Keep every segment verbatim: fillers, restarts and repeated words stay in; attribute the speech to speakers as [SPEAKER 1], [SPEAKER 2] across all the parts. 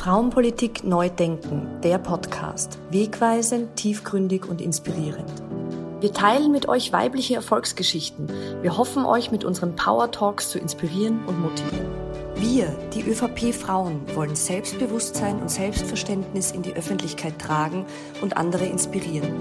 [SPEAKER 1] Frauenpolitik neu denken, der Podcast. Wegweisend, tiefgründig und inspirierend. Wir teilen mit euch weibliche Erfolgsgeschichten. Wir hoffen, euch mit unseren Power Talks zu inspirieren und motivieren. Wir, die ÖVP-Frauen, wollen Selbstbewusstsein und Selbstverständnis in die Öffentlichkeit tragen und andere inspirieren.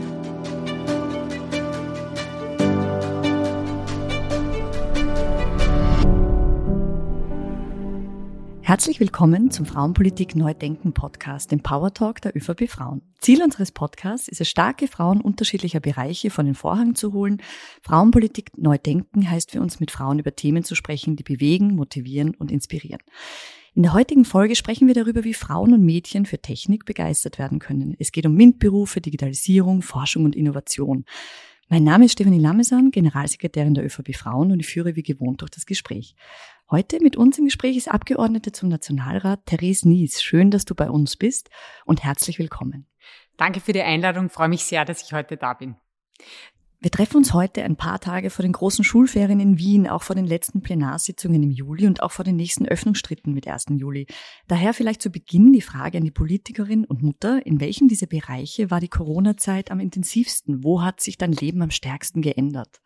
[SPEAKER 1] Herzlich willkommen zum Frauenpolitik neu denken Podcast, dem Power Talk der ÖVP Frauen. Ziel unseres Podcasts ist es, starke Frauen unterschiedlicher Bereiche von den Vorhang zu holen. Frauenpolitik neu denken heißt für uns, mit Frauen über Themen zu sprechen, die bewegen, motivieren und inspirieren. In der heutigen Folge sprechen wir darüber, wie Frauen und Mädchen für Technik begeistert werden können. Es geht um MINT-Berufe, Digitalisierung, Forschung und Innovation. Mein Name ist Stefanie Lamesan, Generalsekretärin der ÖVP Frauen, und ich führe wie gewohnt durch das Gespräch. Heute mit uns im Gespräch ist Abgeordnete zum Nationalrat Therese Nies. Schön, dass du bei uns bist und herzlich willkommen.
[SPEAKER 2] Danke für die Einladung, freue mich sehr, dass ich heute da bin.
[SPEAKER 1] Wir treffen uns heute ein paar Tage vor den großen Schulferien in Wien, auch vor den letzten Plenarsitzungen im Juli und auch vor den nächsten Öffnungsstritten mit ersten Juli. Daher vielleicht zu Beginn die Frage an die Politikerin und Mutter: In welchem dieser Bereiche war die Corona-Zeit am intensivsten? Wo hat sich dein Leben am stärksten geändert?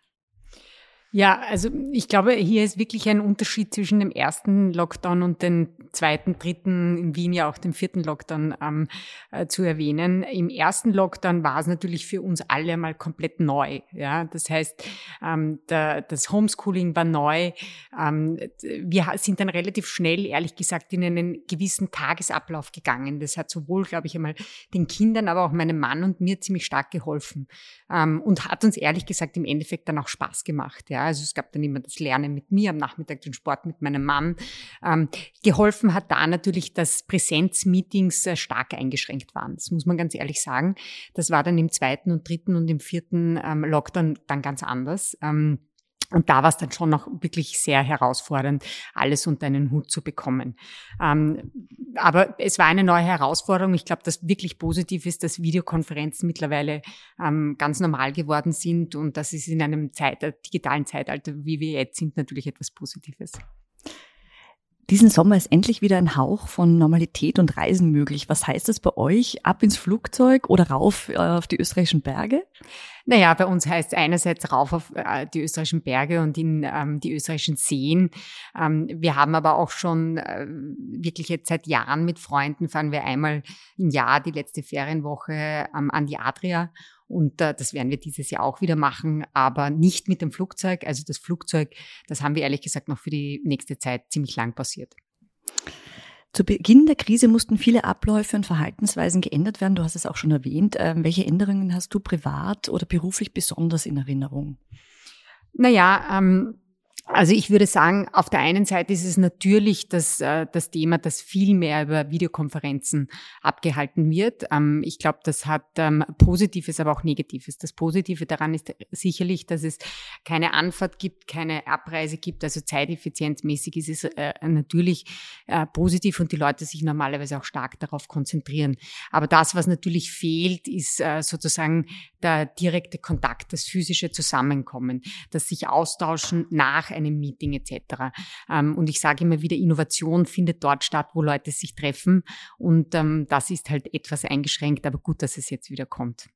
[SPEAKER 2] Ja, also ich glaube, hier ist wirklich ein Unterschied zwischen dem ersten Lockdown und dem zweiten, dritten, in Wien ja auch dem vierten Lockdown ähm, äh, zu erwähnen. Im ersten Lockdown war es natürlich für uns alle mal komplett neu. Ja, das heißt, ähm, der, das Homeschooling war neu. Ähm, wir sind dann relativ schnell, ehrlich gesagt, in einen gewissen Tagesablauf gegangen. Das hat sowohl, glaube ich, einmal den Kindern, aber auch meinem Mann und mir ziemlich stark geholfen ähm, und hat uns ehrlich gesagt im Endeffekt dann auch Spaß gemacht. Ja, also es gab dann immer das Lernen mit mir, am Nachmittag den Sport mit meinem Mann. Ähm, geholfen hat da natürlich, dass Präsenzmeetings äh, stark eingeschränkt waren. Das muss man ganz ehrlich sagen. Das war dann im zweiten und dritten und im vierten ähm, Lockdown dann ganz anders. Ähm, Und da war es dann schon noch wirklich sehr herausfordernd, alles unter einen Hut zu bekommen. Ähm, aber es war eine neue Herausforderung. Ich glaube, dass wirklich positiv ist, dass Videokonferenzen mittlerweile ähm, ganz normal geworden sind. Und das ist in einem Zeit, äh, digitalen Zeitalter, wie wir jetzt sind, natürlich etwas Positives.
[SPEAKER 1] Diesen Sommer ist endlich wieder ein Hauch von Normalität und Reisen möglich. Was heißt das bei euch? Ab ins Flugzeug oder rauf äh, auf die österreichischen Berge?
[SPEAKER 2] Naja, bei uns heißt es einerseits rauf auf äh, die österreichischen Berge und in ähm, die österreichischen Seen. Ähm, wir haben aber auch schon äh, wirklich jetzt seit Jahren mit Freunden, fahren wir einmal im Jahr die letzte Ferienwoche ähm, an die Adria. Und äh, das werden wir dieses Jahr auch wieder machen, aber nicht mit dem Flugzeug. Also das Flugzeug, das haben wir ehrlich gesagt noch für die nächste Zeit ziemlich lang pausiert.
[SPEAKER 1] Zu Beginn der Krise mussten viele Abläufe und Verhaltensweisen geändert werden. Du hast es auch schon erwähnt. Ähm, welche Änderungen hast du privat oder beruflich besonders in Erinnerung?
[SPEAKER 2] Naja, ähm, also ich würde sagen, auf der einen Seite ist es natürlich das, äh, das Thema, dass viel mehr über Videokonferenzen abgehalten wird. Ähm, ich glaube, das hat ähm, Positives, aber auch Negatives. Das Positive daran ist sicherlich, dass es keine Anfahrt gibt, keine Abreise gibt. Also zeiteffizienzmäßig ist es äh, natürlich äh, positiv und die Leute sich normalerweise auch stark darauf konzentrieren. Aber das, was natürlich fehlt, ist äh, sozusagen der direkte Kontakt, das physische Zusammenkommen, das sich austauschen nach einem Meeting et cetera. Und ich sage immer wieder, Innovation findet dort statt, wo Leute sich treffen. Und ähm, das ist halt etwas eingeschränkt, aber gut, dass es jetzt wieder kommt.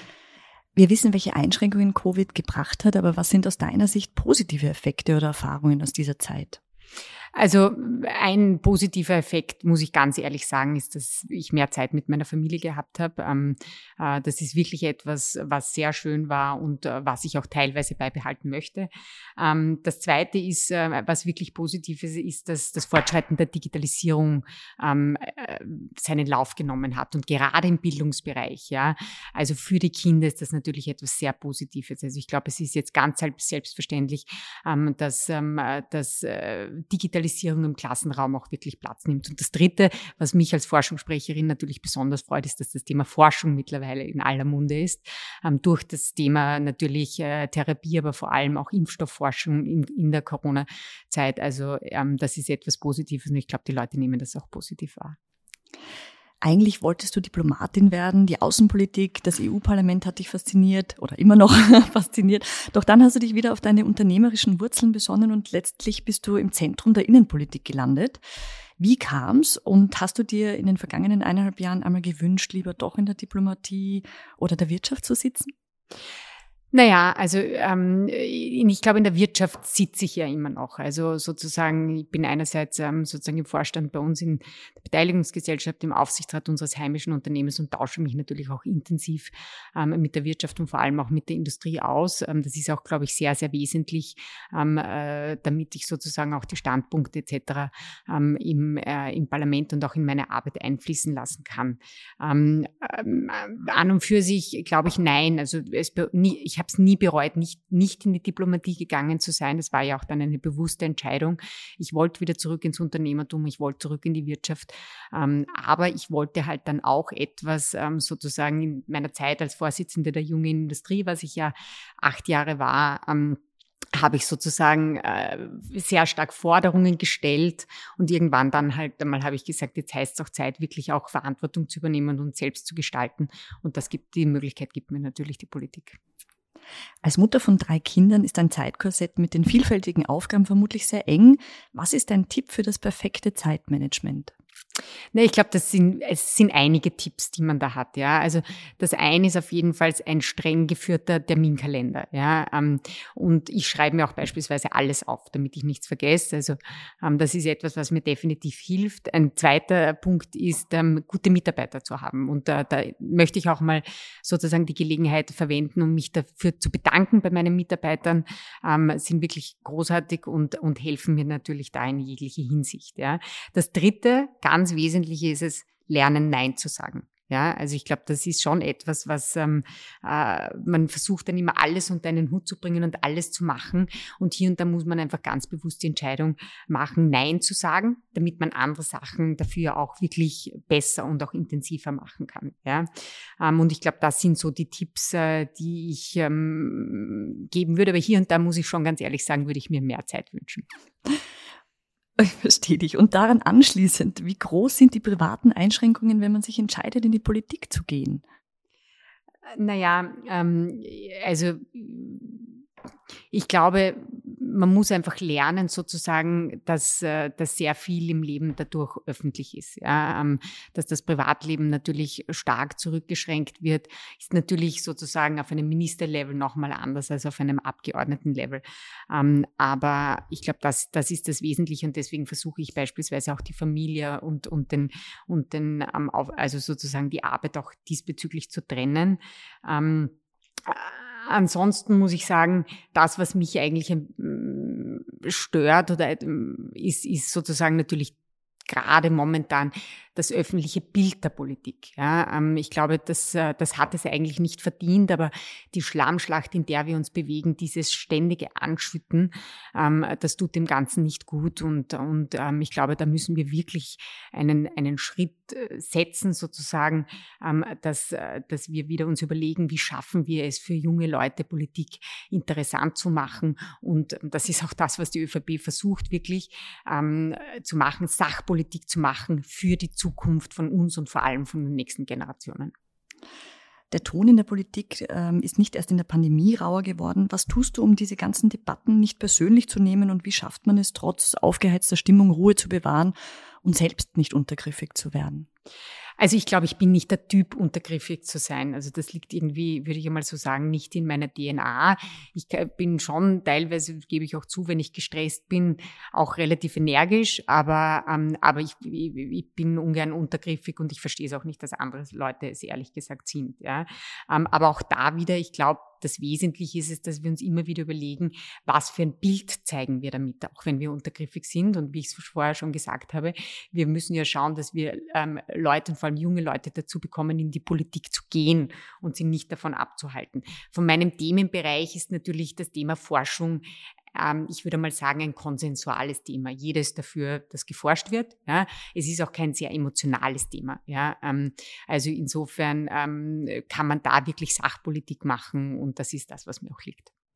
[SPEAKER 1] Wir wissen, welche Einschränkungen Covid gebracht hat, aber was sind aus deiner Sicht positive Effekte oder Erfahrungen aus dieser Zeit?
[SPEAKER 2] Also ein positiver Effekt, muss ich ganz ehrlich sagen, ist, dass ich mehr Zeit mit meiner Familie gehabt habe. Ähm, äh, das ist wirklich etwas, was sehr schön war und äh, was ich auch teilweise beibehalten möchte. Ähm, das Zweite ist, äh, was wirklich positiv ist, ist, dass das Fortschreiten der Digitalisierung ähm, äh, seinen Lauf genommen hat. Und gerade im Bildungsbereich, ja, also für die Kinder ist das natürlich etwas sehr Positives. Also ich glaube, es ist jetzt ganz selbstverständlich, ähm, dass, ähm, dass äh, Digitalisierung im Klassenraum auch wirklich Platz nimmt. Und das Dritte, was mich als Forschungssprecherin natürlich besonders freut, ist, dass das Thema Forschung mittlerweile in aller Munde ist. Ähm, durch das Thema natürlich äh, Therapie, aber vor allem auch Impfstoffforschung in, in der Corona-Zeit. Also ähm, das ist etwas Positives und ich glaube, die Leute nehmen das auch positiv wahr.
[SPEAKER 1] Eigentlich wolltest du Diplomatin werden, die Außenpolitik, das E U-Parlament hat dich fasziniert oder immer noch fasziniert. Doch dann hast du dich wieder auf deine unternehmerischen Wurzeln besonnen und letztlich bist du im Zentrum der Innenpolitik gelandet. Wie kam's und hast du dir in den vergangenen eineinhalb Jahren einmal gewünscht, lieber doch in der Diplomatie oder der Wirtschaft zu sitzen?
[SPEAKER 2] Naja, also ähm, ich glaube, in der Wirtschaft sitze ich ja immer noch. Also sozusagen, ich bin einerseits ähm, sozusagen im Vorstand bei uns in der Beteiligungsgesellschaft, im Aufsichtsrat unseres heimischen Unternehmens und tausche mich natürlich auch intensiv ähm, mit der Wirtschaft und vor allem auch mit der Industrie aus. Ähm, das ist auch, glaube ich, sehr, sehr wesentlich, ähm, äh, damit ich sozusagen auch die Standpunkte et cetera ähm, im, äh, im Parlament und auch in meine Arbeit einfließen lassen kann. Ähm, ähm, an und für sich glaube ich, nein. Also es, nie, ich habe Ich habe es nie bereut, nicht, nicht in die Diplomatie gegangen zu sein. Das war ja auch dann eine bewusste Entscheidung. Ich wollte wieder zurück ins Unternehmertum, ich wollte zurück in die Wirtschaft. Ähm, aber ich wollte halt dann auch etwas ähm, sozusagen in meiner Zeit als Vorsitzende der jungen Industrie, was ich ja acht Jahre war, ähm, habe ich sozusagen äh, sehr stark Forderungen gestellt und irgendwann dann halt einmal habe ich gesagt, jetzt heißt es auch Zeit, wirklich auch Verantwortung zu übernehmen und selbst zu gestalten. Und das gibt die Möglichkeit, gibt mir natürlich die Politik.
[SPEAKER 1] Als Mutter von drei Kindern ist ein Zeitkorsett mit den vielfältigen Aufgaben vermutlich sehr eng. Was ist dein Tipp für das perfekte Zeitmanagement?
[SPEAKER 2] Ne, ich glaube, das sind, es sind einige Tipps, die man da hat, ja. Also, das eine ist auf jeden Fall ein streng geführter Terminkalender, ja. Ähm, und ich schreibe mir auch beispielsweise alles auf, damit ich nichts vergesse. Also, ähm, das ist etwas, was mir definitiv hilft. Ein zweiter Punkt ist, ähm, gute Mitarbeiter zu haben. Und da, da möchte ich auch mal sozusagen die Gelegenheit verwenden, um mich dafür zu bedanken bei meinen Mitarbeitern. Ähm, sind wirklich großartig und, und helfen mir natürlich da in jeglicher Hinsicht, ja. Das dritte, ganz wesentlich ist es, lernen, Nein zu sagen. Ja, also ich glaube, das ist schon etwas, was ähm, äh, man versucht dann immer alles unter einen Hut zu bringen und alles zu machen. Und hier und da muss man einfach ganz bewusst die Entscheidung machen, Nein zu sagen, damit man andere Sachen dafür auch wirklich besser und auch intensiver machen kann. Ja, ähm, und ich glaube, das sind so die Tipps, äh, die ich ähm, geben würde. Aber hier und da muss ich schon ganz ehrlich sagen, würde ich mir mehr Zeit wünschen.
[SPEAKER 1] Ich verstehe dich. Und daran anschließend, wie groß sind die privaten Einschränkungen, wenn man sich entscheidet, in die Politik zu gehen?
[SPEAKER 2] Naja, ähm, also ich glaube, man muss einfach lernen, sozusagen, dass, dass sehr viel im Leben dadurch öffentlich ist. Ja, dass das Privatleben natürlich stark zurückgeschränkt wird, ist natürlich sozusagen auf einem Ministerlevel nochmal anders als auf einem Abgeordnetenlevel. Aber ich glaube, das, das ist das Wesentliche und deswegen versuche ich beispielsweise auch die Familie und, und den, und den, also sozusagen die Arbeit auch diesbezüglich zu trennen. Ansonsten muss ich sagen, das, was mich eigentlich ähm, stört oder ähm, ist, ist sozusagen natürlich gerade momentan das öffentliche Bild der Politik. Ja, ähm, ich glaube, das, äh, das hat es eigentlich nicht verdient, aber die Schlammschlacht, in der wir uns bewegen, dieses ständige Anschütten, ähm, das tut dem Ganzen nicht gut und, und ähm, ich glaube, da müssen wir wirklich einen, einen Schritt äh, setzen, sozusagen, ähm, dass, äh, dass wir wieder uns überlegen, wie schaffen wir es für junge Leute, Politik interessant zu machen und das ist auch das, was die ÖVP versucht, wirklich ähm, zu machen, Sachpolitik zu machen für die Zukunft von uns und vor allem von den nächsten Generationen.
[SPEAKER 1] Der Ton in der Politik ähm, ist nicht erst in der Pandemie rauer geworden. Was tust du, um diese ganzen Debatten nicht persönlich zu nehmen und wie schafft man es, trotz aufgeheizter Stimmung Ruhe zu bewahren und selbst nicht untergriffig zu werden?
[SPEAKER 2] Also ich glaube, ich bin nicht der Typ, untergriffig zu sein. Also das liegt irgendwie, würde ich einmal so sagen, nicht in meiner D N A. Ich bin schon teilweise, gebe ich auch zu, wenn ich gestresst bin, auch relativ energisch, aber, ähm, aber ich, ich, ich bin ungern untergriffig und ich verstehe es auch nicht, dass andere Leute es ehrlich gesagt sind. Ja. Ähm, aber auch da wieder, ich glaube, das Wesentliche ist es, dass wir uns immer wieder überlegen, was für ein Bild zeigen wir damit, auch wenn wir untergriffig sind. Und wie ich es vorher schon gesagt habe, wir müssen ja schauen, dass wir ähm, Leute, vor allem junge Leute, dazu bekommen, in die Politik zu gehen und sie nicht davon abzuhalten. Von meinem Themenbereich ist natürlich das Thema Forschung, ähm, ich würde mal sagen, ein konsensuales Thema. Jeder ist dafür, dass geforscht wird. Ja. Es ist auch kein sehr emotionales Thema. Ja. Ähm, also insofern ähm, kann man da wirklich Sachpolitik machen und das ist das, was mir auch liegt.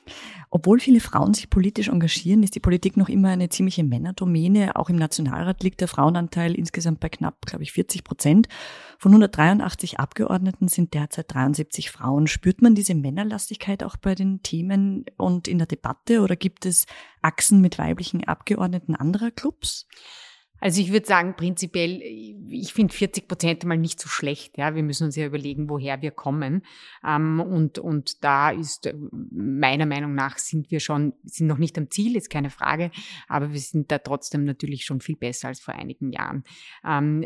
[SPEAKER 1] Obwohl viele Frauen sich politisch engagieren, ist die Politik noch immer eine ziemliche Männerdomäne. Auch im Nationalrat liegt der Frauenanteil insgesamt bei knapp, glaube ich, vierzig Prozent. Von hundertdreiundachtzig Abgeordneten sind derzeit dreiundsiebzig Frauen. Spürt man diese Männerlastigkeit auch bei den Themen und in der Debatte oder gibt es Achsen mit weiblichen Abgeordneten anderer Clubs?
[SPEAKER 2] Also ich würde sagen, prinzipiell, ich finde vierzig Prozent mal nicht so schlecht. Ja, wir müssen uns ja überlegen, woher wir kommen. Ähm, und, und da ist, meiner Meinung nach, sind wir schon, sind noch nicht am Ziel, ist keine Frage, aber wir sind da trotzdem natürlich schon viel besser als vor einigen Jahren. Ähm,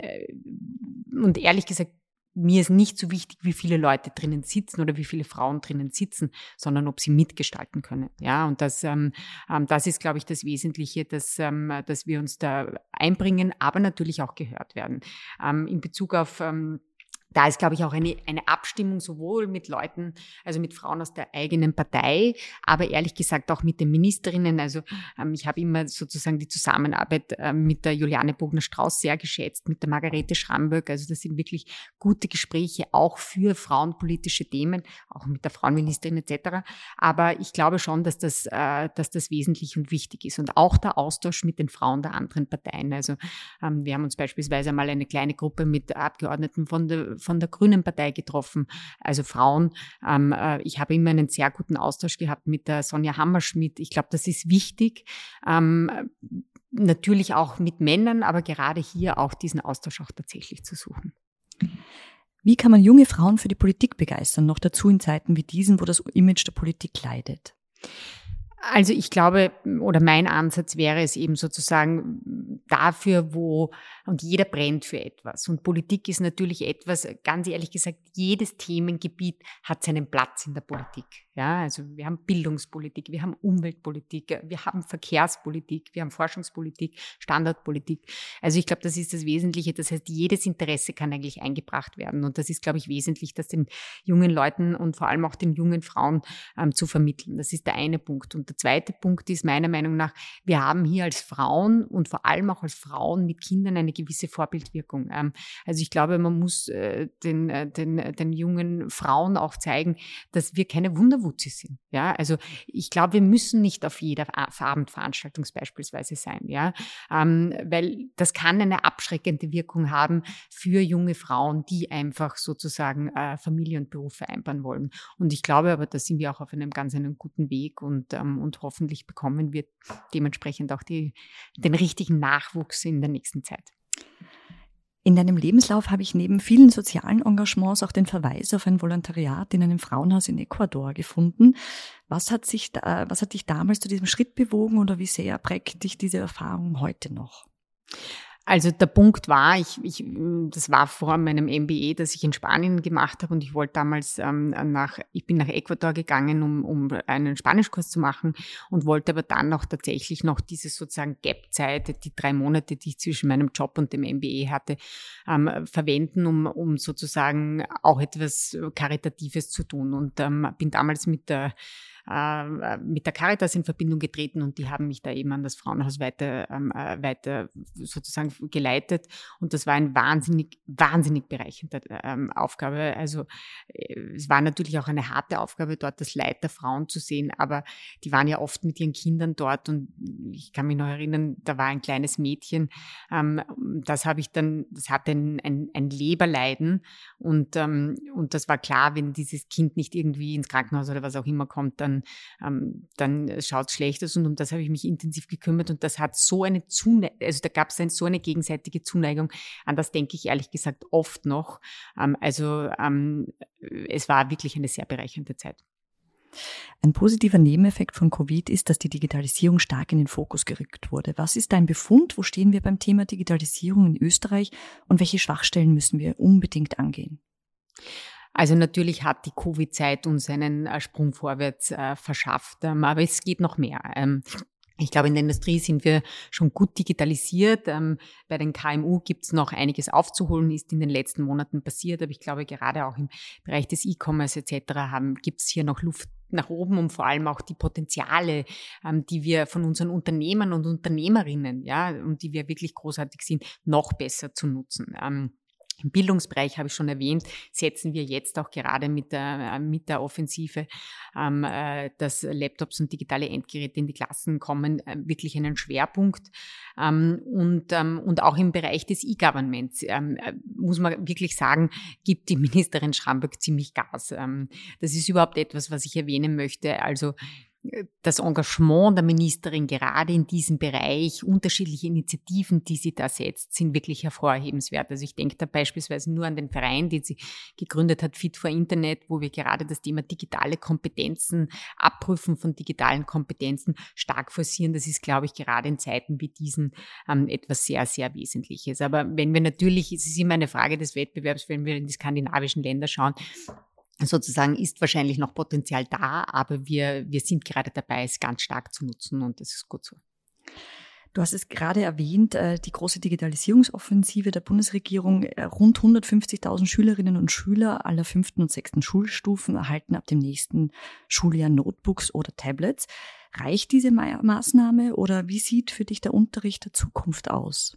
[SPEAKER 2] und ehrlich gesagt, mir ist nicht so wichtig, wie viele Leute drinnen sitzen oder wie viele Frauen drinnen sitzen, sondern ob sie mitgestalten können. Ja, und das, ähm, das ist, glaube ich, das Wesentliche, dass, ähm, dass wir uns da einbringen, aber natürlich auch gehört werden. Ähm, in Bezug auf ähm, Da ist, glaube ich, auch eine, eine Abstimmung sowohl mit Leuten, also mit Frauen aus der eigenen Partei, aber ehrlich gesagt auch mit den Ministerinnen. Also ähm, ich habe immer sozusagen die Zusammenarbeit ähm, mit der Juliane Bogner-Strauß sehr geschätzt, mit der Margarete Schramböck. Also das sind wirklich gute Gespräche auch für frauenpolitische Themen, auch mit der Frauenministerin et cetera. Aber ich glaube schon, dass das, äh, dass das wesentlich und wichtig ist. Und auch der Austausch mit den Frauen der anderen Parteien. Also ähm, wir haben uns beispielsweise einmal eine kleine Gruppe mit Abgeordneten von der von der Grünen Partei getroffen, also Frauen. Ähm, äh, ich habe immer einen sehr guten Austausch gehabt mit der Sonja Hammerschmidt. Ich glaube, das ist wichtig. Ähm, natürlich auch mit Männern, aber gerade hier auch diesen Austausch auch tatsächlich zu suchen.
[SPEAKER 1] Wie kann man junge Frauen für die Politik begeistern, noch dazu in Zeiten wie diesen, wo das Image der Politik leidet?
[SPEAKER 2] Also ich glaube, oder mein Ansatz wäre es eben sozusagen dafür, wo, und jeder brennt für etwas. Und Politik ist natürlich etwas, ganz ehrlich gesagt, jedes Themengebiet hat seinen Platz in der Politik. Ja, also wir haben Bildungspolitik, wir haben Umweltpolitik, wir haben Verkehrspolitik, wir haben Forschungspolitik, Standortpolitik. Also ich glaube, das ist das Wesentliche. Das heißt, jedes Interesse kann eigentlich eingebracht werden. Und das ist, glaube ich, wesentlich, das den jungen Leuten und vor allem auch den jungen Frauen ähm, zu vermitteln. Das ist der eine Punkt. Und der zweite Punkt ist meiner Meinung nach, wir haben hier als Frauen und vor allem auch als Frauen mit Kindern eine gewisse Vorbildwirkung. Ähm, also ich glaube, man muss äh, den, äh, den, den jungen Frauen auch zeigen, dass wir keine Wunderwutzi sind. Ja, also ich glaube, wir müssen nicht auf jeder Abendveranstaltung beispielsweise sein, ja, ähm, weil das kann eine abschreckende Wirkung haben für junge Frauen, die einfach sozusagen äh, Familie und Beruf vereinbaren wollen. Und ich glaube aber, da sind wir auch auf einem ganz einen guten Weg und, ähm, und hoffentlich bekommen wir dementsprechend auch die, den richtigen Nachwuchs in der nächsten Zeit.
[SPEAKER 1] In deinem Lebenslauf habe ich neben vielen sozialen Engagements auch den Verweis auf ein Volontariat in einem Frauenhaus in Ecuador gefunden. Was hat sich da, was hat dich damals zu diesem Schritt bewogen oder wie sehr prägt dich diese Erfahrung heute noch?
[SPEAKER 2] Also der Punkt war, ich, ich, das war vor meinem M B A, das ich in Spanien gemacht habe und ich wollte damals ähm, nach, ich bin nach Ecuador gegangen, um, um einen Spanischkurs zu machen und wollte aber dann noch tatsächlich noch diese sozusagen Gap-Zeit, die drei Monate, die ich zwischen meinem Job und dem M B A hatte, ähm, verwenden, um, um sozusagen auch etwas Karitatives zu tun und ähm, bin damals mit der mit der Caritas in Verbindung getreten und die haben mich da eben an das Frauenhaus weiter, ähm, weiter sozusagen geleitet und das war eine wahnsinnig, wahnsinnig bereichernde ähm, Aufgabe. Also es war natürlich auch eine harte Aufgabe, dort das Leid der Frauen zu sehen, aber die waren ja oft mit ihren Kindern dort und ich kann mich noch erinnern, da war ein kleines Mädchen, ähm, das habe ich dann, das hatte ein, ein, ein Leberleiden und, ähm, und das war klar, wenn dieses Kind nicht irgendwie ins Krankenhaus oder was auch immer kommt, dann Dann, ähm, dann schaut es schlecht aus und um das habe ich mich intensiv gekümmert und das hat so eine Zuneigung, also da gab es dann so eine gegenseitige Zuneigung, an das denke ich ehrlich gesagt oft noch. Ähm, also ähm, es war wirklich eine sehr bereichernde Zeit.
[SPEAKER 1] Ein positiver Nebeneffekt von Covid ist, dass die Digitalisierung stark in den Fokus gerückt wurde. Was ist dein Befund? Wo stehen wir beim Thema Digitalisierung in Österreich und welche Schwachstellen müssen wir unbedingt angehen?
[SPEAKER 2] Also natürlich hat die Covid-Zeit uns einen äh, Sprung vorwärts äh, verschafft, ähm, aber es geht noch mehr. Ähm, ich glaube, in der Industrie sind wir schon gut digitalisiert. Ähm, bei den K M U gibt es noch einiges aufzuholen, ist in den letzten Monaten passiert, aber ich glaube, gerade auch im Bereich des E-Commerce et cetera gibt es hier noch Luft nach oben, um vor allem auch die Potenziale, ähm, die wir von unseren Unternehmern und Unternehmerinnen, ja, und die wir wirklich großartig sind, noch besser zu nutzen. Ähm, Im Bildungsbereich, habe ich schon erwähnt, setzen wir jetzt auch gerade mit der, mit der Offensive, ähm, äh, dass Laptops und digitale Endgeräte in die Klassen kommen, äh, wirklich einen Schwerpunkt. Ähm, und, ähm, und auch im Bereich des E-Governments, ähm, äh, muss man wirklich sagen, gibt die Ministerin Schramböck ziemlich Gas. Ähm, das ist überhaupt etwas, was ich erwähnen möchte. Also das Engagement der Ministerin gerade in diesem Bereich, unterschiedliche Initiativen, die sie da setzt, sind wirklich hervorhebenswert. Also ich denke da beispielsweise nur an den Verein, den sie gegründet hat, Fit for Internet, wo wir gerade das Thema digitale Kompetenzen, Abprüfen von digitalen Kompetenzen stark forcieren. Das ist, glaube ich, gerade in Zeiten wie diesen ähm, etwas sehr, sehr Wesentliches. Aber wenn wir natürlich, es ist immer eine Frage des Wettbewerbs, wenn wir in die skandinavischen Länder schauen, sozusagen ist wahrscheinlich noch Potenzial da, aber wir, wir sind gerade dabei, es ganz stark zu nutzen und das ist gut so.
[SPEAKER 1] Du hast es gerade erwähnt, die große Digitalisierungsoffensive der Bundesregierung. Rund hundertfünfzigtausend Schülerinnen und Schüler aller fünften und sechsten Schulstufen erhalten ab dem nächsten Schuljahr Notebooks oder Tablets. Reicht diese Maßnahme oder wie sieht für dich der Unterricht der Zukunft aus?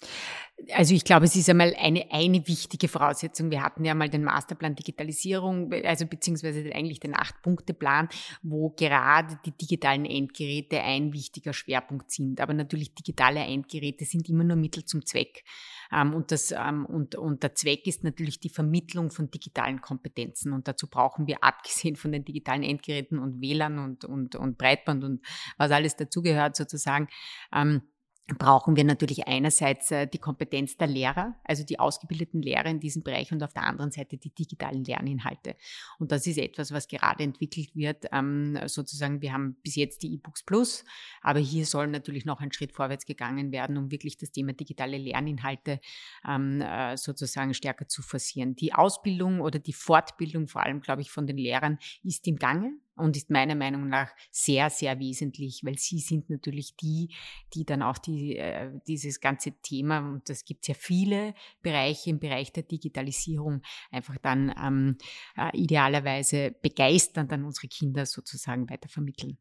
[SPEAKER 2] Also ich glaube, es ist einmal eine, eine wichtige Voraussetzung. Wir hatten ja mal den Masterplan Digitalisierung, also beziehungsweise eigentlich den Acht-Punkte-Plan, wo gerade die digitalen Endgeräte ein wichtiger Schwerpunkt sind. Aber natürlich digitale Endgeräte sind immer nur Mittel zum Zweck. Und, das, und, und der Zweck ist natürlich die Vermittlung von digitalen Kompetenzen. Und dazu brauchen wir, abgesehen von den digitalen Endgeräten und W L A N und, und, und Breitband und was alles dazugehört sozusagen, brauchen wir natürlich einerseits äh, die Kompetenz der Lehrer, also die ausgebildeten Lehrer in diesem Bereich und auf der anderen Seite die digitalen Lerninhalte. Und das ist etwas, was gerade entwickelt wird. Ähm, sozusagen, wir haben bis jetzt die E-Books Plus, aber hier soll natürlich noch ein Schritt vorwärts gegangen werden, um wirklich das Thema digitale Lerninhalte ähm, äh, sozusagen stärker zu forcieren. Die Ausbildung oder die Fortbildung, vor allem, glaube ich, von den Lehrern, ist im Gange. Und ist meiner Meinung nach sehr, sehr wesentlich, weil sie sind natürlich die, die dann auch die, äh, dieses ganze Thema, und das gibt ja viele Bereiche im Bereich der Digitalisierung, einfach dann ähm, äh, idealerweise begeistern, dann unsere Kinder sozusagen weitervermitteln.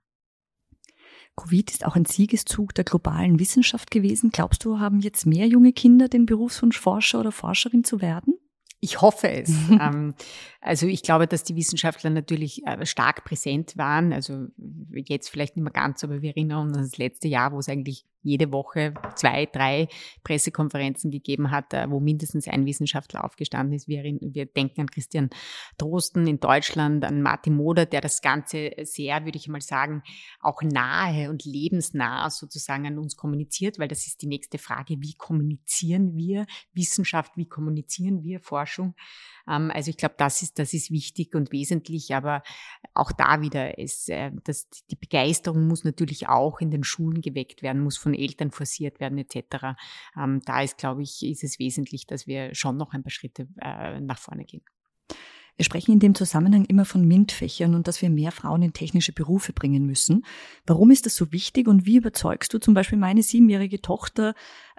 [SPEAKER 1] Covid ist auch ein Siegeszug der globalen Wissenschaft gewesen. Glaubst du, haben jetzt mehr junge Kinder den Berufswunsch, Forscher oder Forscherin zu werden?
[SPEAKER 2] Ich hoffe es. ähm, also ich glaube, dass die Wissenschaftler natürlich äh, stark präsent waren. Also jetzt vielleicht nicht mehr ganz, aber wir erinnern uns an das letzte Jahr, wo es eigentlich jede Woche zwei, drei Pressekonferenzen gegeben hat, äh, wo mindestens ein Wissenschaftler aufgestanden ist. Wir, wir denken an Christian Drosten in Deutschland, an Martin Moder, der das Ganze sehr, würde ich mal sagen, auch nahe und lebensnah sozusagen an uns kommuniziert, weil das ist die nächste Frage, wie kommunizieren wir Wissenschaft, wie kommunizieren wir Forschung? Ähm, also ich glaube, das ist, das ist wichtig und wesentlich, aber auch da wieder, ist, äh, das, die Begeisterung muss natürlich auch in den Schulen geweckt werden, muss von Eltern forciert werden et cetera. Ähm, da ist, glaube ich, ist es wesentlich, dass wir schon noch ein paar Schritte äh, nach vorne gehen.
[SPEAKER 1] Wir sprechen in dem Zusammenhang immer von MINT-Fächern und dass wir mehr Frauen in technische Berufe bringen müssen. Warum ist das so wichtig und wie überzeugst du zum Beispiel meine siebenjährige Tochter,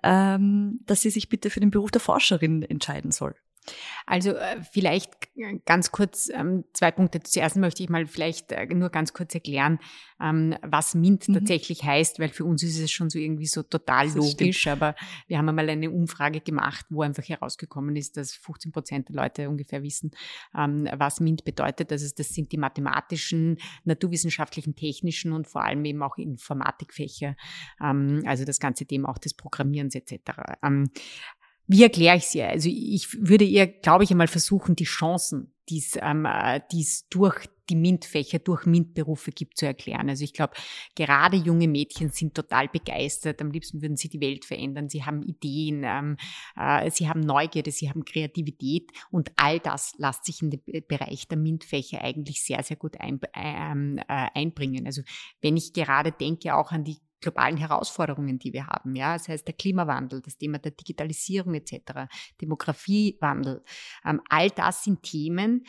[SPEAKER 1] ähm, dass sie sich bitte für den Beruf der Forscherin entscheiden soll?
[SPEAKER 2] Also äh, vielleicht ganz kurz ähm, zwei Punkte. Zuerst möchte ich mal vielleicht äh, nur ganz kurz erklären, ähm, was MINT mhm. tatsächlich heißt, weil für uns ist es schon so irgendwie so total das logisch, stimmt. Aber wir haben einmal eine Umfrage gemacht, wo einfach herausgekommen ist, dass fünfzehn Prozent der Leute ungefähr wissen, ähm, was MINT bedeutet. Also das sind die mathematischen, naturwissenschaftlichen, technischen und vor allem eben auch Informatikfächer, ähm, also das ganze Thema auch des Programmierens et cetera. Ähm, Wie erkläre ich es ihr? Also ich würde ihr, glaube ich, einmal versuchen, die Chancen, die es ähm, die's durch die MINT-Fächer, durch MINT-Berufe gibt, zu erklären. Also ich glaube, gerade junge Mädchen sind total begeistert. Am liebsten würden sie die Welt verändern. Sie haben Ideen, ähm, äh, sie haben Neugierde, sie haben Kreativität. Und all das lässt sich in den Bereich der MINT-Fächer eigentlich sehr, sehr gut ein, ähm, äh, einbringen. Also wenn ich gerade denke auch an die globalen Herausforderungen, die wir haben, ja, das heißt der Klimawandel, das Thema der Digitalisierung et cetera, Demografiewandel, ähm, all das sind Themen,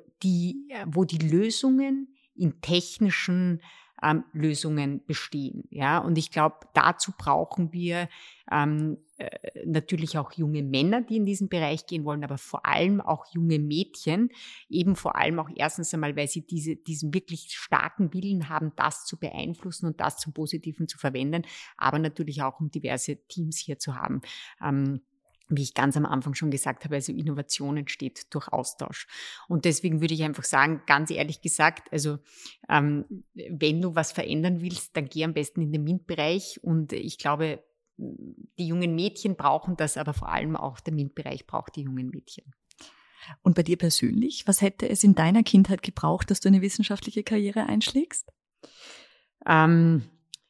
[SPEAKER 2] die, wo die Lösungen in technischen ähm, Lösungen bestehen, ja, und ich glaube, dazu brauchen wir ähm, äh, natürlich auch junge Männer, die in diesen Bereich gehen wollen, aber vor allem auch junge Mädchen, eben vor allem auch erstens einmal, weil sie diese, diesen wirklich starken Willen haben, das zu beeinflussen und das zum Positiven zu verwenden, aber natürlich auch, um diverse Teams hier zu haben. Ähm, wie ich ganz am Anfang schon gesagt habe, also Innovation entsteht durch Austausch. Und deswegen würde ich einfach sagen, ganz ehrlich gesagt, also ähm, wenn du was verändern willst, dann geh am besten in den MINT-Bereich. Und ich glaube, die jungen Mädchen brauchen das, aber vor allem auch der MINT-Bereich braucht die jungen Mädchen.
[SPEAKER 1] Und bei dir persönlich, was hätte es in deiner Kindheit gebraucht, dass du eine wissenschaftliche Karriere einschlägst?
[SPEAKER 2] Ähm,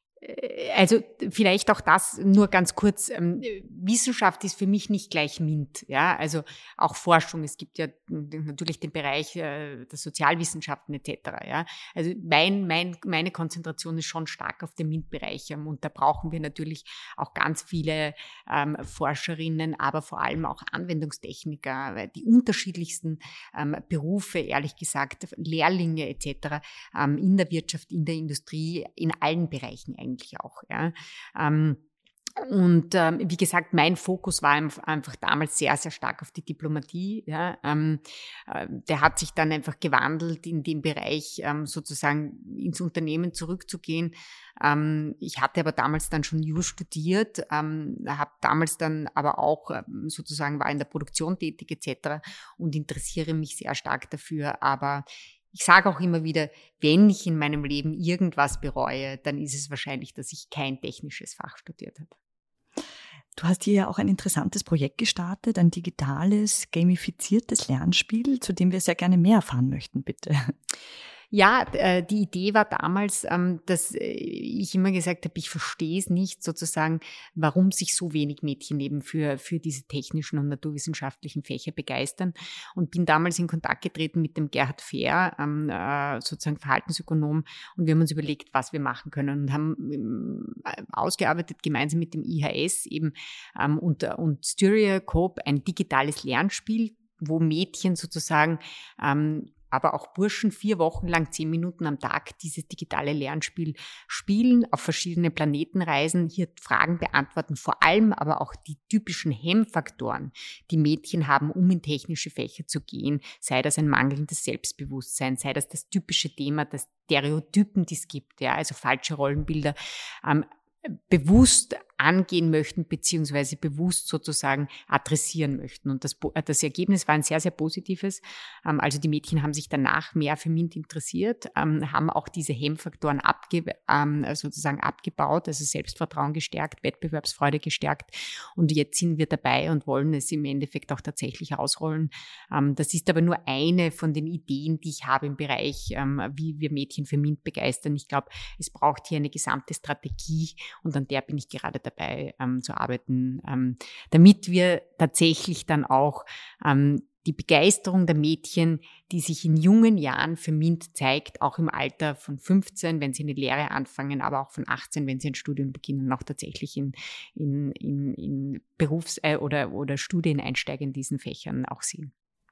[SPEAKER 2] Also vielleicht auch das nur ganz kurz. Ähm, Wissenschaft ist für mich nicht gleich MINT. Ja, also auch Forschung. Es gibt ja natürlich den Bereich äh, der Sozialwissenschaften et cetera. Ja, also mein, mein, meine Konzentration ist schon stark auf dem MINT-Bereich ähm, und da brauchen wir natürlich auch ganz viele ähm, Forscherinnen, aber vor allem auch Anwendungstechniker, weil die unterschiedlichsten ähm, Berufe, ehrlich gesagt, Lehrlinge et cetera. Ähm, in der Wirtschaft, in der Industrie, in allen Bereichen eigentlich. Eigentlich auch, ja. Ähm, und ähm, wie gesagt, mein Fokus war einfach damals sehr, sehr stark auf die Diplomatie. Ja. Ähm, äh, der hat sich dann einfach gewandelt in den Bereich, ähm, sozusagen ins Unternehmen zurückzugehen. Ähm, ich hatte aber damals dann schon Jus studiert, ähm, habe damals dann aber auch ähm, sozusagen war in der Produktion tätig et cetera und interessiere mich sehr stark dafür. Aber ich sage auch immer wieder, wenn ich in meinem Leben irgendwas bereue, dann ist es wahrscheinlich, dass ich kein technisches Fach studiert habe.
[SPEAKER 1] Du hast hier ja auch ein interessantes Projekt gestartet, ein digitales, gamifiziertes Lernspiel, zu dem wir sehr gerne mehr erfahren möchten, bitte.
[SPEAKER 2] Ja, äh, die Idee war damals, ähm, dass äh, ich immer gesagt habe, ich verstehe es nicht sozusagen, warum sich so wenig Mädchen eben für, für diese technischen und naturwissenschaftlichen Fächer begeistern und bin damals in Kontakt getreten mit dem Gerhard Fehr, ähm, äh, sozusagen Verhaltensökonom, und wir haben uns überlegt, was wir machen können und haben ähm, ausgearbeitet gemeinsam mit dem I H S eben ähm, und, und Styria Coop ein digitales Lernspiel, wo Mädchen sozusagen ähm, aber auch Burschen vier Wochen lang zehn Minuten am Tag dieses digitale Lernspiel spielen, auf verschiedene Planeten reisen, hier Fragen beantworten, vor allem aber auch die typischen Hemmfaktoren, die Mädchen haben, um in technische Fächer zu gehen, sei das ein mangelndes Selbstbewusstsein, sei das das typische Thema, das Stereotypen, die es gibt, ja, also falsche Rollenbilder, ähm, bewusst angehen möchten, beziehungsweise bewusst sozusagen adressieren möchten. Und das, das Ergebnis war ein sehr, sehr positives. Also die Mädchen haben sich danach mehr für MINT interessiert, haben auch diese Hemmfaktoren abge, sozusagen abgebaut, also Selbstvertrauen gestärkt, Wettbewerbsfreude gestärkt. Und jetzt sind wir dabei und wollen es im Endeffekt auch tatsächlich ausrollen. Das ist aber nur eine von den Ideen, die ich habe im Bereich, wie wir Mädchen für MINT begeistern. Ich glaube, es braucht hier eine gesamte Strategie und an der bin ich gerade dabei ähm, zu arbeiten, ähm, damit wir tatsächlich dann auch ähm, die Begeisterung der Mädchen, die sich in jungen Jahren für MINT zeigt, auch im Alter von fünfzehn, wenn sie eine Lehre anfangen, aber auch von achtzehn, wenn sie ein Studium beginnen, auch tatsächlich in, in, in, in Berufs- äh, oder, oder Studieneinsteiger in diesen Fächern auch sehen.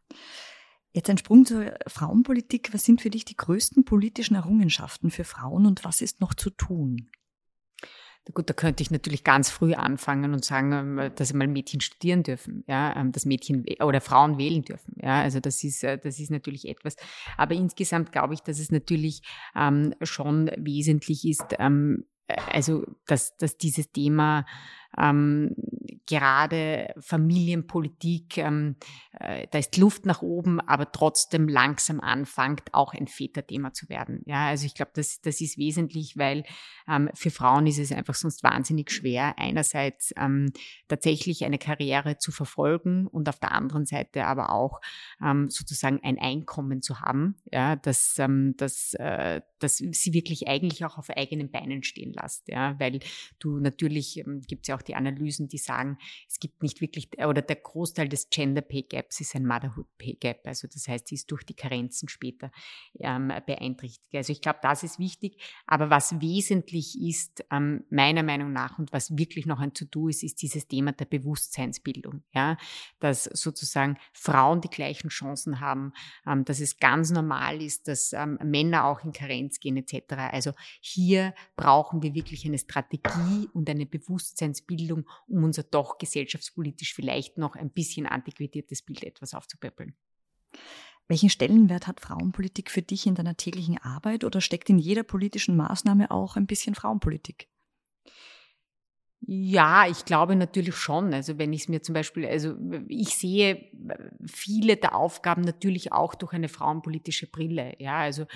[SPEAKER 1] Jetzt ein Sprung zur Frauenpolitik. Was sind für dich die größten politischen Errungenschaften für Frauen und was ist noch zu tun?
[SPEAKER 2] Gut, da könnte ich natürlich ganz früh anfangen und sagen, dass mal Mädchen studieren dürfen, ja, dass Mädchen oder Frauen wählen dürfen, ja, also das ist, das ist natürlich etwas. Aber insgesamt glaube ich, dass es natürlich ähm, schon wesentlich ist, ähm, also dass, dass dieses Thema ähm, gerade Familienpolitik, ähm, äh, da ist Luft nach oben, aber trotzdem langsam anfängt, auch ein Väterthema zu werden. Ja, also ich glaube, das, das ist wesentlich, weil ähm, für Frauen ist es einfach sonst wahnsinnig schwer, einerseits ähm, tatsächlich eine Karriere zu verfolgen und auf der anderen Seite aber auch ähm, sozusagen ein Einkommen zu haben, ja, dass, ähm, dass, äh, dass sie wirklich eigentlich auch auf eigenen Beinen stehen lässt, ja, weil du natürlich, ähm, gibt es ja auch die Analysen, die sagen, es gibt nicht wirklich, oder der Großteil des Gender Pay Gaps ist ein Motherhood Pay Gap, also das heißt, die ist durch die Karenzen später ähm, beeinträchtigt. Also ich glaube, das ist wichtig, aber was wesentlich ist, ähm, meiner Meinung nach, und was wirklich noch ein To-Do ist, ist dieses Thema der Bewusstseinsbildung, ja, dass sozusagen Frauen die gleichen Chancen haben, ähm, dass es ganz normal ist, dass ähm, Männer auch in Karenz gehen et cetera. Also hier brauchen wir wirklich eine Strategie und eine Bewusstseinsbildung, um unser doch gesellschaftspolitisch vielleicht noch ein bisschen antiquiertes Bild etwas aufzupäppeln.
[SPEAKER 1] Welchen Stellenwert hat Frauenpolitik für dich in deiner täglichen Arbeit oder steckt in jeder politischen Maßnahme auch ein bisschen Frauenpolitik?
[SPEAKER 2] Ja, ich glaube natürlich schon. Also wenn ich es mir zum Beispiel, also ich sehe viele der Aufgaben natürlich auch durch eine frauenpolitische Brille. Ja, also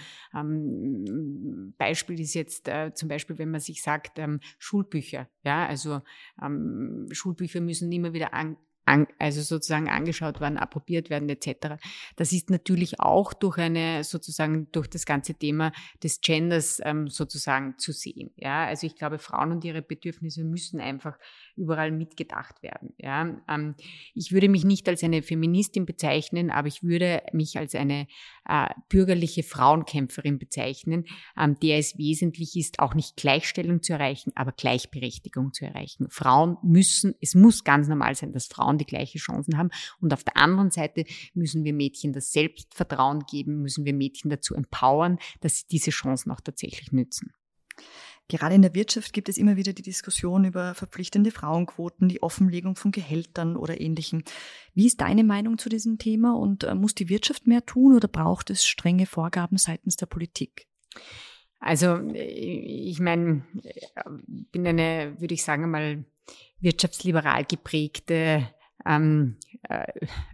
[SPEAKER 2] ähm, Beispiel ist jetzt äh, zum Beispiel, wenn man sich sagt, ähm, Schulbücher. Ja, also ähm, Schulbücher müssen immer wieder an An, also sozusagen angeschaut werden, approbiert werden et cetera. Das ist natürlich auch durch eine sozusagen durch das ganze Thema des Genders ähm, sozusagen zu sehen. Ja, also ich glaube, Frauen und ihre Bedürfnisse müssen einfach überall mitgedacht werden. Ja, ähm, ich würde mich nicht als eine Feministin bezeichnen, aber ich würde mich als eine äh, bürgerliche Frauenkämpferin bezeichnen, ähm, der es wesentlich ist, auch nicht Gleichstellung zu erreichen, aber Gleichberechtigung zu erreichen. Frauen müssen, es muss ganz normal sein, dass Frauen die gleiche Chancen haben. Und auf der anderen Seite müssen wir Mädchen das Selbstvertrauen geben, müssen wir Mädchen dazu empowern, dass sie diese Chancen auch tatsächlich nützen.
[SPEAKER 1] Gerade in der Wirtschaft gibt es immer wieder die Diskussion über verpflichtende Frauenquoten, die Offenlegung von Gehältern oder Ähnlichem. Wie ist deine Meinung zu diesem Thema und äh, muss die Wirtschaft mehr tun oder braucht es strenge Vorgaben seitens der Politik?
[SPEAKER 2] Also ich meine, ich bin eine, würde ich sagen, einmal wirtschaftsliberal geprägte ähm, äh,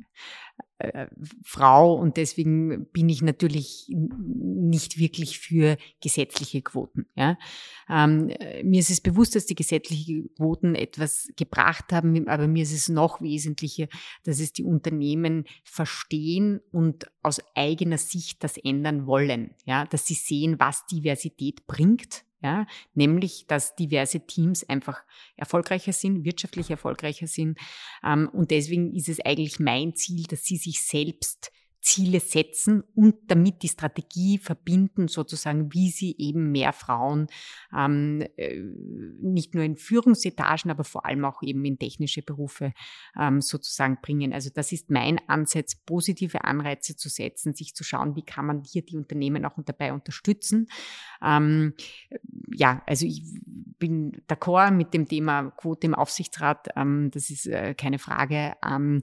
[SPEAKER 2] äh, Frau und deswegen bin ich natürlich nicht wirklich für gesetzliche Quoten. Ja. Ähm, mir ist es bewusst, dass die gesetzlichen Quoten etwas gebracht haben, aber mir ist es noch wesentlicher, dass es die Unternehmen verstehen und aus eigener Sicht das ändern wollen. Ja, dass sie sehen, was Diversität bringt. Ja, nämlich, dass diverse Teams einfach erfolgreicher sind, wirtschaftlich erfolgreicher sind. Ähm, und deswegen ist es eigentlich mein Ziel, dass sie sich selbst Ziele setzen und damit die Strategie verbinden, sozusagen, wie sie eben mehr Frauen ähm, nicht nur in Führungsetagen, aber vor allem auch eben in technische Berufe ähm, sozusagen bringen. Also das ist mein Ansatz, positive Anreize zu setzen, sich zu schauen, wie kann man hier die Unternehmen auch dabei unterstützen. Ähm, ja, also ich bin d'accord mit dem Thema Quote im Aufsichtsrat, ähm, das ist äh, keine Frage. Ähm,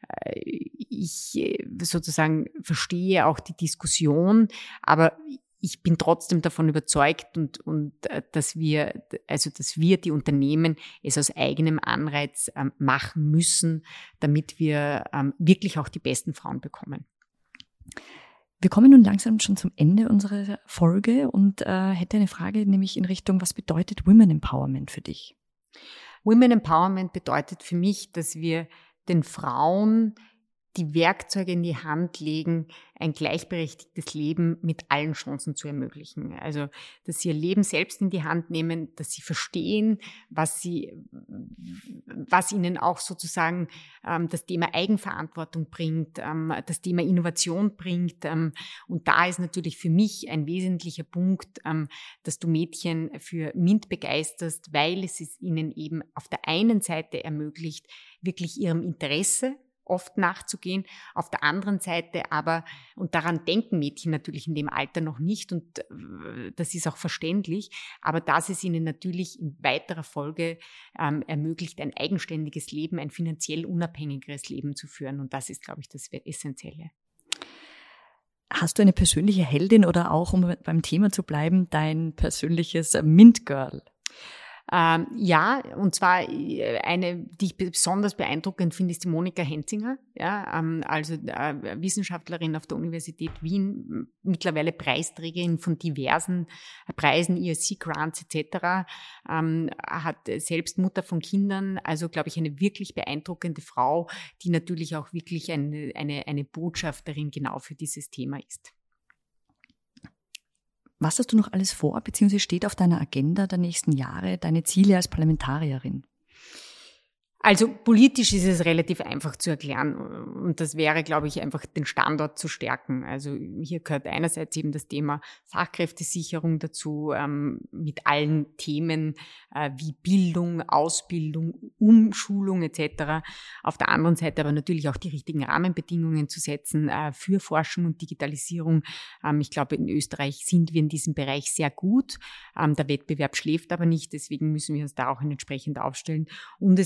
[SPEAKER 2] ich äh, sozusagen verstehe auch die Diskussion, aber ich bin trotzdem davon überzeugt und, und dass wir, also dass wir die Unternehmen es aus eigenem Anreiz ähm, machen müssen, damit wir ähm, wirklich auch die besten Frauen bekommen.
[SPEAKER 1] Wir kommen nun langsam schon zum Ende unserer Folge und äh, hätte eine Frage, nämlich in Richtung, was bedeutet Women Empowerment für dich?
[SPEAKER 2] Women Empowerment bedeutet für mich, dass wir den Frauen die Werkzeuge in die Hand legen, ein gleichberechtigtes Leben mit allen Chancen zu ermöglichen. Also, dass sie ihr Leben selbst in die Hand nehmen, dass sie verstehen, was sie, was ihnen auch sozusagen ähm, das Thema Eigenverantwortung bringt, ähm, das Thema Innovation bringt. Ähm, und da ist natürlich für mich ein wesentlicher Punkt, ähm, dass du Mädchen für MINT begeisterst, weil es es ihnen eben auf der einen Seite ermöglicht, wirklich ihrem Interesse oft nachzugehen, auf der anderen Seite aber, und daran denken Mädchen natürlich in dem Alter noch nicht und das ist auch verständlich, aber dass es ihnen natürlich in weiterer Folge ähm, ermöglicht, ein eigenständiges Leben, ein finanziell unabhängigeres Leben zu führen und das ist, glaube ich, das Essentielle.
[SPEAKER 1] Hast du eine persönliche Heldin oder auch, um beim Thema zu bleiben, dein persönliches MINT Girl?
[SPEAKER 2] Ähm, ja, und zwar eine, die ich besonders beeindruckend finde, ist die Monika Henzinger, ja, ähm, also äh, Wissenschaftlerin auf der Universität Wien, mittlerweile Preisträgerin von diversen Preisen, E R C-Grants et cetera, ähm, hat selbst Mutter von Kindern, also glaube ich eine wirklich beeindruckende Frau, die natürlich auch wirklich eine, eine, eine Botschafterin genau für dieses Thema ist.
[SPEAKER 1] Was hast du noch alles vor, beziehungsweise steht auf deiner Agenda der nächsten Jahre, deine Ziele als Parlamentarierin?
[SPEAKER 2] Also politisch ist es relativ einfach zu erklären und das wäre, glaube ich, einfach den Standort zu stärken. Also hier gehört einerseits eben das Thema Fachkräftesicherung dazu, ähm, mit allen Themen äh, wie Bildung, Ausbildung, Umschulung et cetera. Auf der anderen Seite aber natürlich auch die richtigen Rahmenbedingungen zu setzen äh, für Forschung und Digitalisierung. Ähm, ich glaube, in Österreich sind wir in diesem Bereich sehr gut. Ähm, der Wettbewerb schläft aber nicht, deswegen müssen wir uns da auch entsprechend aufstellen und es einfach den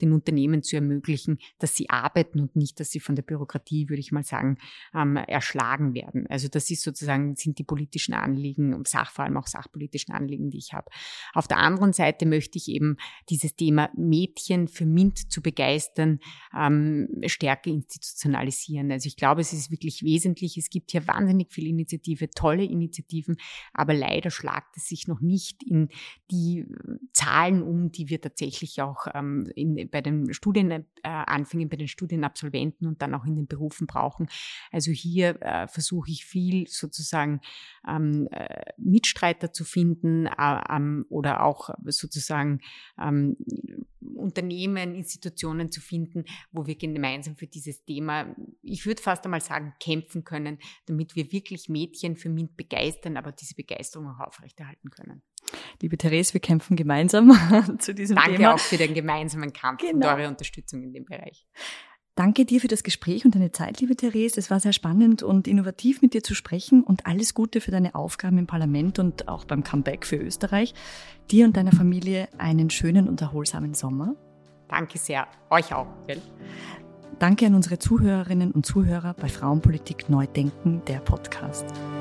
[SPEAKER 2] den Unternehmen zu ermöglichen, dass sie arbeiten und nicht, dass sie von der Bürokratie, würde ich mal sagen, ähm, erschlagen werden. Also das ist sozusagen, sind die politischen Anliegen, Sach, vor allem auch sachpolitischen Anliegen, die ich habe. Auf der anderen Seite möchte ich eben dieses Thema Mädchen für MINT zu begeistern, ähm, stärker institutionalisieren. Also ich glaube, es ist wirklich wesentlich. Es gibt hier wahnsinnig viel Initiative, tolle Initiativen, aber leider schlagt es sich noch nicht in die Zahlen um, die wir tatsächlich auch ähm, in, bei den Studienanfängen, äh, bei den Studienabsolventen und dann auch in den Berufen brauchen. Also hier äh, versuche ich viel sozusagen ähm, äh, Mitstreiter zu finden äh, ähm, oder auch sozusagen ähm, Unternehmen, Institutionen zu finden, wo wir gemeinsam für dieses Thema, ich würde fast einmal sagen, kämpfen können, damit wir wirklich Mädchen für MINT begeistern, aber diese Begeisterung auch aufrechterhalten können.
[SPEAKER 1] Liebe Therese, wir kämpfen gemeinsam zu diesem
[SPEAKER 2] Danke
[SPEAKER 1] Thema.
[SPEAKER 2] Danke auch für den gemeinsamen Kampf
[SPEAKER 1] genau.
[SPEAKER 2] und eure Unterstützung in dem Bereich.
[SPEAKER 1] Danke dir für das Gespräch und deine Zeit, liebe Therese. Es war sehr spannend und innovativ, mit dir zu sprechen, und alles Gute für deine Aufgaben im Parlament und auch beim Comeback für Österreich. Dir und deiner Familie einen schönen und erholsamen Sommer.
[SPEAKER 2] Danke sehr. Euch auch. Gell?
[SPEAKER 1] Danke an unsere Zuhörerinnen und Zuhörer bei Frauenpolitik Neu Denken, der Podcast.